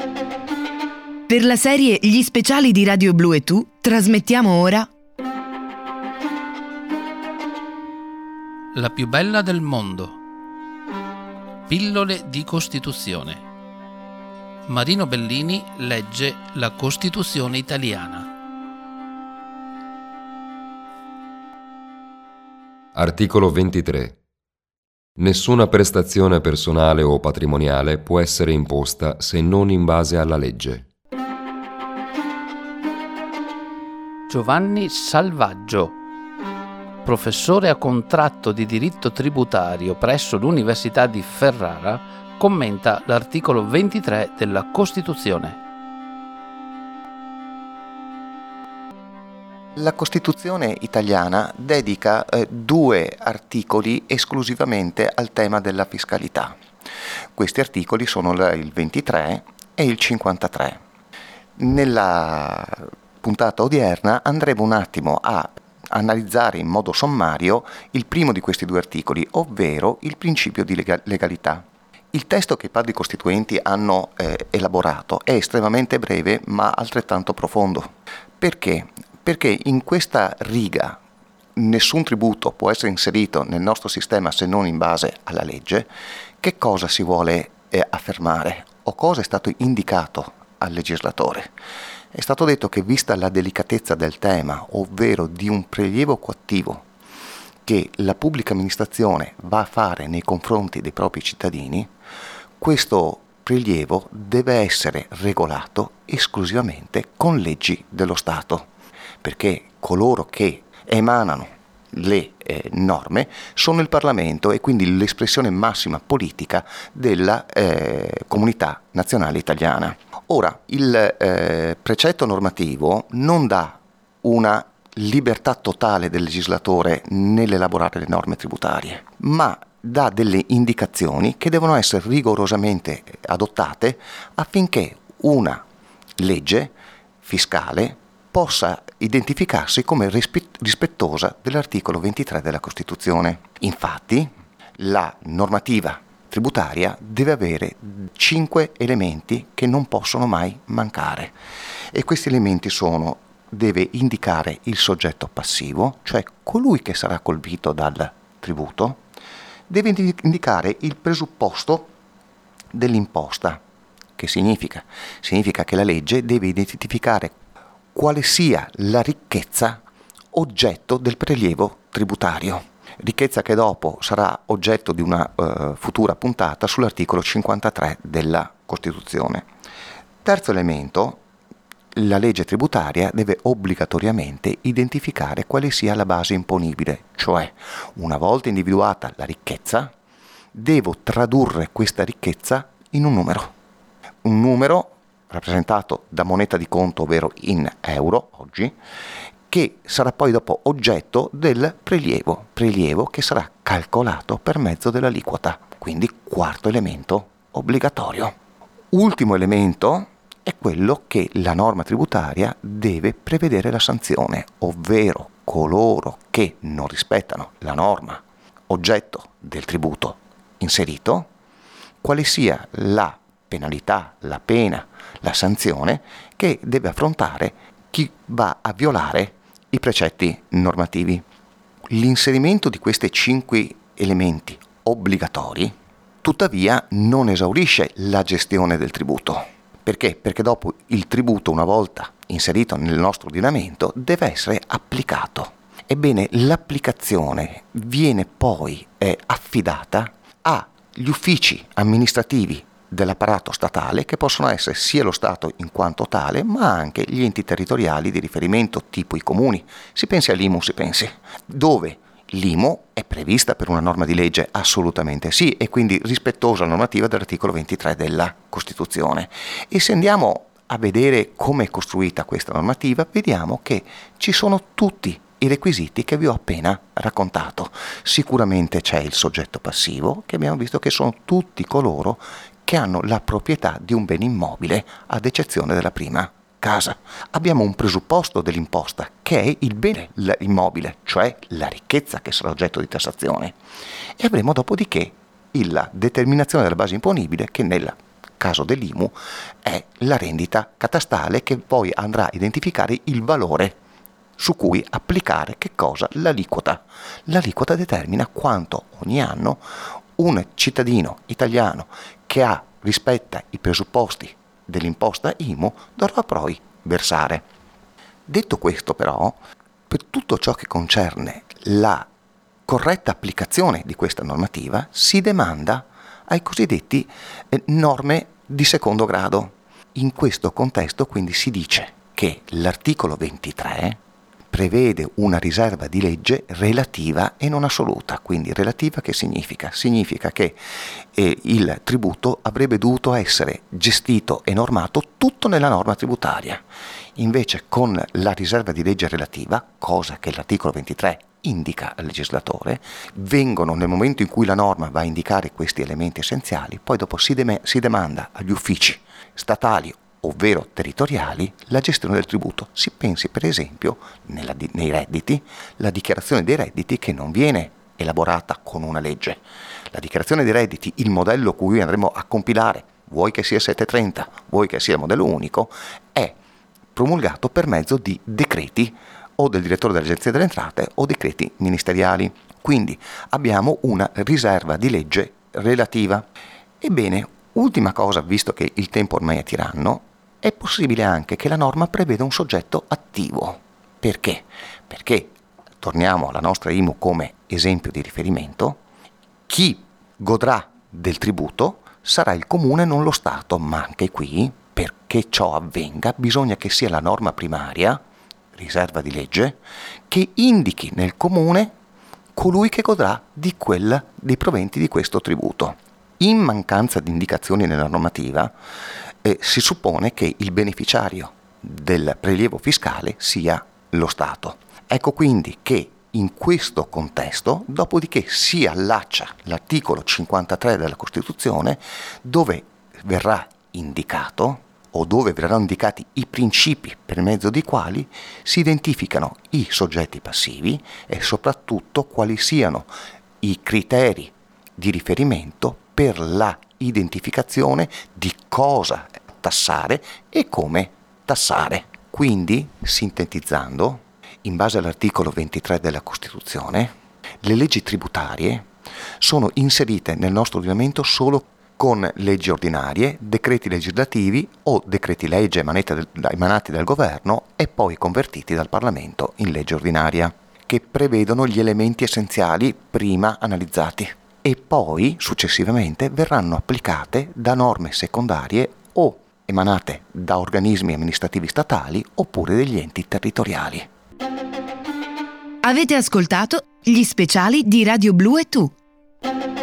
Per la serie Gli speciali di Radio Blu e Tu trasmettiamo ora La più bella del mondo. Pillole di Costituzione. Marino Bellini legge la Costituzione italiana. Articolo 23. Nessuna prestazione personale o patrimoniale può essere imposta se non in base alla legge. Giovanni Salvaggio, professore a contratto di diritto tributario presso l'Università di Ferrara, commenta l'articolo 23 della Costituzione. La Costituzione italiana dedica 2 articoli esclusivamente al tema della fiscalità. Questi articoli sono il 23 e il 53. Nella puntata odierna andremo un attimo a analizzare in modo sommario il primo di questi 2 articoli, ovvero il principio di legalità. Il testo che i padri costituenti hanno elaborato è estremamente breve ma altrettanto profondo. Perché? Perché in questa riga nessun tributo può essere inserito nel nostro sistema se non in base alla legge. Che cosa si vuole affermare o cosa è stato indicato al legislatore? È stato detto che, vista la delicatezza del tema, ovvero di un prelievo coattivo che la pubblica amministrazione va a fare nei confronti dei propri cittadini, questo prelievo deve essere regolato esclusivamente con leggi dello Stato, perché coloro che emanano le norme sono il Parlamento e quindi l'espressione massima politica della comunità nazionale italiana. Ora, il precetto normativo non dà una libertà totale del legislatore nell'elaborare le norme tributarie, ma dà delle indicazioni che devono essere rigorosamente adottate affinché una legge fiscale possa identificarsi come rispettosa dell'articolo 23 della Costituzione. Infatti, la normativa tributaria deve avere 5 elementi che non possono mai mancare, e questi elementi sono: deve indicare il soggetto passivo, cioè colui che sarà colpito dal tributo, deve indicare il presupposto dell'imposta. Che significa? Significa che la legge deve identificare quale sia la ricchezza oggetto del prelievo tributario, ricchezza che dopo sarà oggetto di una futura puntata sull'articolo 53 della Costituzione. Terzo elemento: la legge tributaria deve obbligatoriamente identificare quale sia la base imponibile, cioè una volta individuata la ricchezza, devo tradurre questa ricchezza in un numero rappresentato da moneta di conto, ovvero in euro oggi, che sarà poi dopo oggetto del prelievo che sarà calcolato per mezzo dell'aliquota. Quindi quarto elemento obbligatorio. Ultimo elemento è quello che la norma tributaria deve prevedere la sanzione, ovvero coloro che non rispettano la norma oggetto del tributo inserito, quale sia la penalità, la pena, la sanzione che deve affrontare chi va a violare i precetti normativi. L'inserimento di questi 5 elementi obbligatori, tuttavia, non esaurisce la gestione del tributo. Perché? Perché dopo il tributo, una volta inserito nel nostro ordinamento, deve essere applicato. Ebbene, l'applicazione viene poi affidata agli uffici amministrativi dell'apparato statale, che possono essere sia lo Stato in quanto tale, ma anche gli enti territoriali di riferimento, tipo i comuni. Si pensi all'IMU, dove l'IMU è prevista per una norma di legge, assolutamente sì, e quindi rispettosa la normativa dell'articolo 23 della Costituzione. E se andiamo a vedere come è costruita questa normativa, vediamo che ci sono tutti i requisiti che vi ho appena raccontato. Sicuramente c'è il soggetto passivo, che abbiamo visto che sono tutti coloro che hanno la proprietà di un bene immobile, ad eccezione della prima casa. Abbiamo un presupposto dell'imposta, che è il bene immobile, cioè la ricchezza che sarà oggetto di tassazione. E avremo dopodiché la determinazione della base imponibile, che nel caso dell'IMU, è la rendita catastale che poi andrà a identificare il valore su cui applicare che cosa? L'aliquota. L'aliquota determina quanto ogni anno un cittadino italiano che rispetta i presupposti dell'imposta IMU dovrà poi versare. Detto questo però, per tutto ciò che concerne la corretta applicazione di questa normativa si demanda ai cosiddetti norme di secondo grado. In questo contesto quindi si dice che l'articolo 23 prevede una riserva di legge relativa e non assoluta. Quindi relativa che significa? Significa che il tributo avrebbe dovuto essere gestito e normato tutto nella norma tributaria. Invece con la riserva di legge relativa, cosa che l'articolo 23 indica al legislatore, vengono nel momento in cui la norma va a indicare questi elementi essenziali, poi dopo si demanda agli uffici statali ovvero territoriali la gestione del tributo. Si pensi per esempio nei redditi, la dichiarazione dei redditi che non viene elaborata con una legge. La dichiarazione dei redditi, il modello cui andremo a compilare, vuoi che sia 730, vuoi che sia il modello unico, è promulgato per mezzo di decreti o del direttore dell'Agenzia delle Entrate o decreti ministeriali. Quindi abbiamo una riserva di legge relativa. Ebbene, ultima cosa, visto che il tempo ormai è tiranno, è possibile anche che la norma preveda un soggetto attivo. Perché? Perché, torniamo alla nostra IMU come esempio di riferimento, chi godrà del tributo sarà il comune e non lo Stato, ma anche qui, perché ciò avvenga, bisogna che sia la norma primaria, riserva di legge, che indichi nel comune colui che godrà dei proventi di questo tributo. In mancanza di indicazioni nella normativa, si suppone che il beneficiario del prelievo fiscale sia lo Stato. Ecco quindi che in questo contesto, dopodiché si allaccia l'articolo 53 della Costituzione, dove verrà indicato o dove verranno indicati i principi per mezzo dei quali si identificano i soggetti passivi e soprattutto quali siano i criteri di riferimento per la identificazione di cosa tassare e come tassare. Quindi, sintetizzando, in base all'articolo 23 della Costituzione, le leggi tributarie sono inserite nel nostro ordinamento solo con leggi ordinarie, decreti legislativi o decreti legge emanati dal governo e poi convertiti dal Parlamento in legge ordinaria, che prevedono gli elementi essenziali prima analizzati e poi successivamente verranno applicate da norme secondarie o emanate da organismi amministrativi statali oppure degli enti territoriali. Avete ascoltato gli speciali di Radio Blu e Tu.